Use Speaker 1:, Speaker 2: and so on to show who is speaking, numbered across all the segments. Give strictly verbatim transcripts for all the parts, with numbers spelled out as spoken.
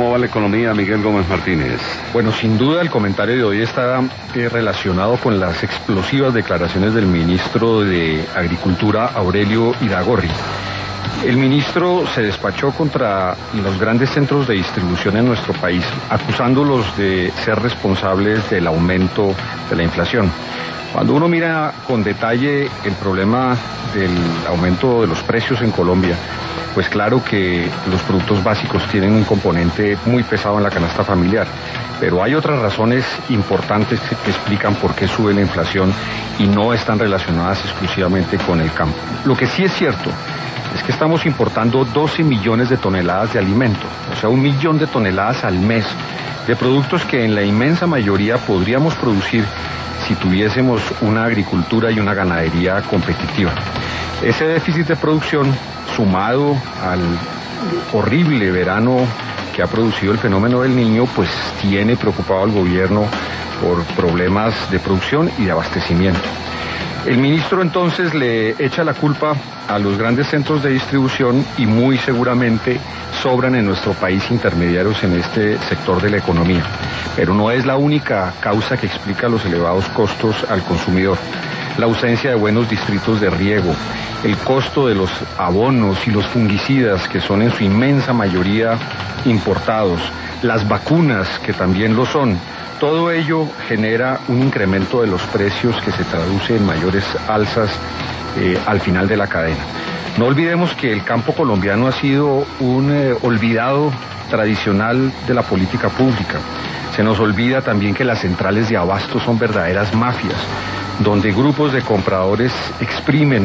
Speaker 1: ¿Cómo va la economía, Miguel Gómez Martínez?
Speaker 2: Bueno, sin duda el comentario de hoy está eh, relacionado con las explosivas declaraciones del ministro de Agricultura, Aurelio Iragorri. El ministro se despachó contra los grandes centros de distribución en nuestro país, acusándolos de ser responsables del aumento de la inflación. Cuando uno mira con detalle el problema del aumento de los precios en Colombia, pues claro que los productos básicos tienen un componente muy pesado en la canasta familiar, pero hay otras razones importantes que, que explican por qué sube la inflación y no están relacionadas exclusivamente con el campo. Lo que sí es cierto es que estamos importando doce millones de toneladas de alimento, o sea, un millón de toneladas al mes de productos que en la inmensa mayoría podríamos producir si tuviésemos una agricultura y una ganadería competitiva. Ese déficit de producción, sumado al horrible verano que ha producido el fenómeno del Niño, pues tiene preocupado al gobierno por problemas de producción y de abastecimiento. El ministro entonces le echa la culpa a los grandes centros de distribución y muy seguramente sobran en nuestro país intermediarios en este sector de la economía. Pero no es la única causa que explica los elevados costos al consumidor. La ausencia de buenos distritos de riego, el costo de los abonos y los fungicidas, que son en su inmensa mayoría importados, las vacunas, que también lo son. Todo ello genera un incremento de los precios que se traduce en mayores alzas eh, al final de la cadena. No olvidemos que el campo colombiano ha sido un eh, olvidado tradicional de la política pública. Se nos olvida también que las centrales de abasto son verdaderas mafias, donde grupos de compradores exprimen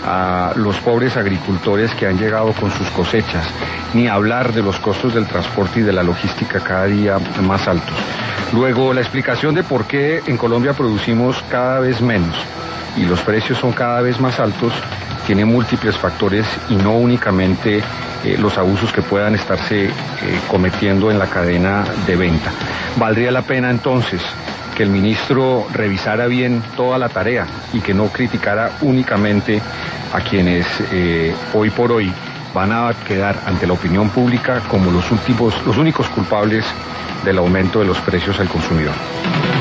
Speaker 2: a los pobres agricultores que han llegado con sus cosechas, ni hablar de los costos del transporte y de la logística cada día más altos. Luego, la explicación de por qué en Colombia producimos cada vez menos y los precios son cada vez más altos tiene múltiples factores y no únicamente eh, los abusos que puedan estarse eh, cometiendo en la cadena de venta. Valdría la pena entonces que el ministro revisara bien toda la tarea y que no criticara únicamente a quienes eh, hoy por hoy van a quedar ante la opinión pública como los últimos, los únicos culpables del aumento de los precios al consumidor.